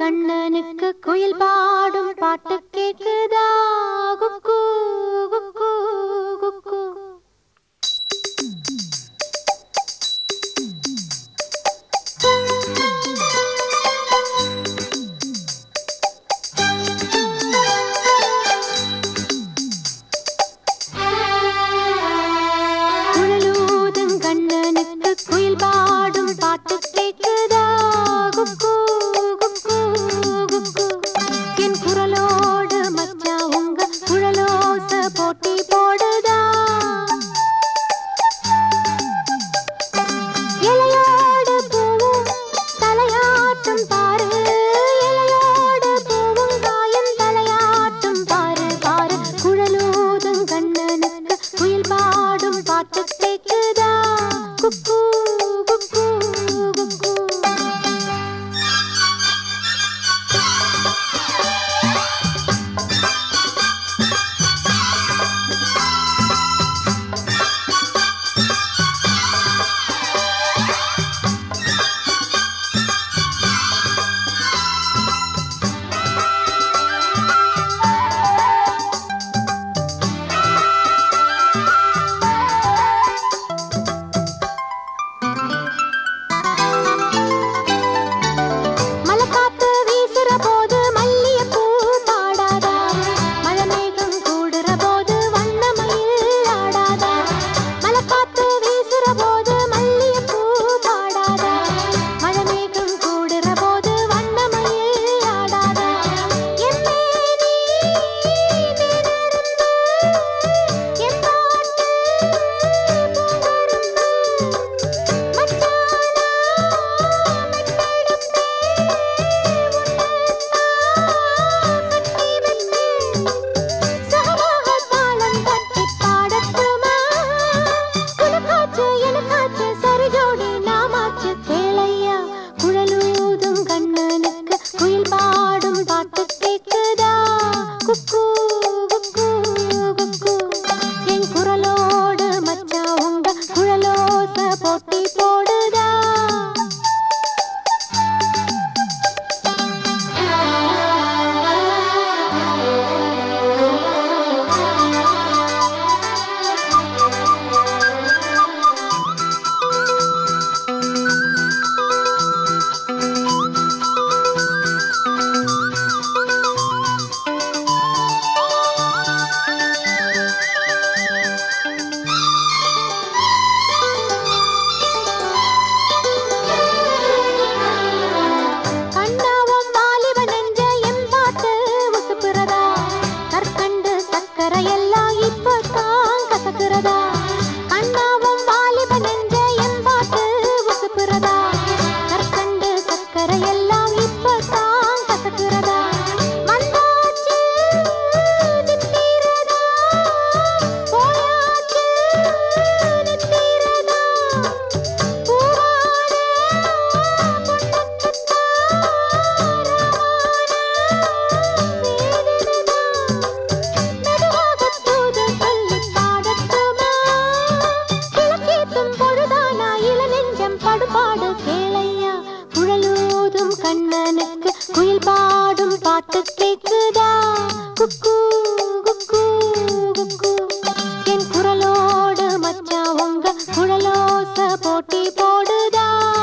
கண்ணனுக்கு குயில் பாடும் பாட்டு கேக்குதா குக்கு குக்கு குக்கு. குழலூதும் கண்ணனுக்கு குயில் பாடும் பாட்டு கேக்குதா குக்கு குக்கு குக்கு. என் குரலோடு மச்சா உங்க குழலோச போட்டி போடுதா. இலையோடு பூவும் தலையாட்டும் பாரு, இலையோடு பூவும் காயும் தலையாட்டும் பாரு பாரு. குழலூதும் கண்ணனுக்கு குயில் பாடும் பாட்டு கேக்குதா குக்கு குக்கு குக்கு. மலைக்காத்து வீசுற போது மல்லிகைப்பூ பாடாதா, மழை மேகம் கூடுற போது வண்ணமயில் ஆடாதா. மலைக்காத்து வீசுற போது மல்லிகைப்பூ பாடாதா, மழை மேகம் கூடுற போது வண்ணமயில் ஆடாதா. என் மேனி நிலரும்பு, என் பாட்டு பூங்கரும்பு, மச்சானா மெட்டெடுப்பே சகமாக தாளம் தட்டி பாடட்டுமா. உனக்காச்சு எனக்காச்சு சரி ஜோடி நாமாச்சு கேளையா. குழலூதும் கண்ணனுக்கு குயில் பாடும் பாட்டு கேக்குதா குக்கு குக்கு குக்கு. என் குரலோடு மச்சா உங்க குழலோச போட்டி போடுதா. கண்ணாவும் வாலிப நெஞ்ச எம்பாட்டு உசுப்புறதா, கற்கண்டு சக்கரை எல்லாம் இப்பதான் கசக்குறதா. கண்ணாவும் வாலிப நெஞ்ச எம்பாட்டு உசுப்புறதா, கற்கண்டு சக்கரை எல்லாம் இப்பதான் கசக்குறதா. வந்தாச்சு நித்திரதா, போயாச்சு நித்திரதா. பூவான பொண்ணுக்குத்தான் மெதுவாக தூது சொல்லி பாடட்டுமா. கிழக்கேத்தும் பொழுதானா இள நெஞ்சம் படுபாடு கேளையா. குழலூதும் கண்ணனுக்கு குயில் பாடும் பாட்டு கேக்குதா குக்கு குக்கு குக்கு. என் குரலோடு மச்சா உங்க குழலோச போட்டி போடுதா.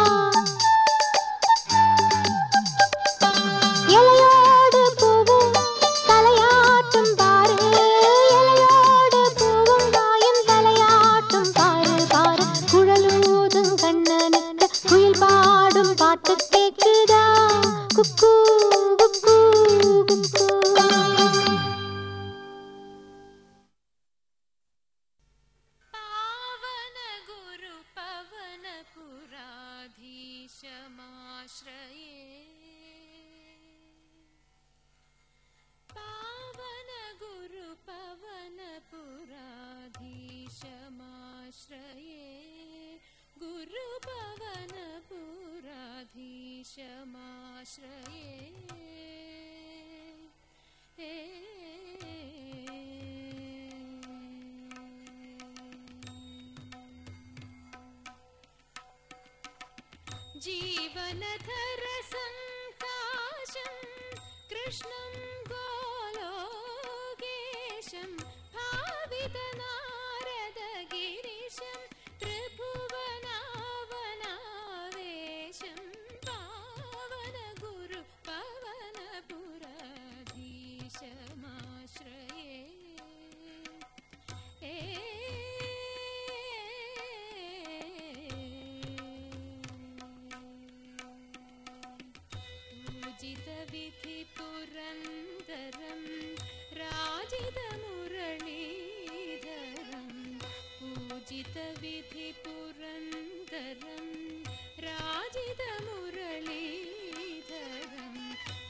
இலையோடு பூவும் தலையாட்டும் பாரு, இலையோடு பூவும் காயும் தலையாட்டும் பாரு பாரு. குழலூதும் கண்ணனுக்கு குயில் பாடும் பாட்டு கேக்குதா குக்கு குக்கு குக்கு. पावन गुरु पवन पुराधीशमाश्रये, पावन गुरु पवन पुराधीशमाश्रये, गुरु पवन पुराधीशमाश्रये. जीवनधर संकाशं विधिपुरन्दरं राजितमुरलीधरं पूजितविधिपुरन्दरं राजितमुरलीधरं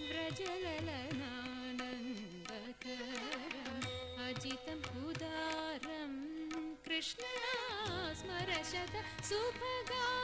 व्रजललनानन्दकरम् अजितम् उदारं कृष्ण स्मरशत सुभगा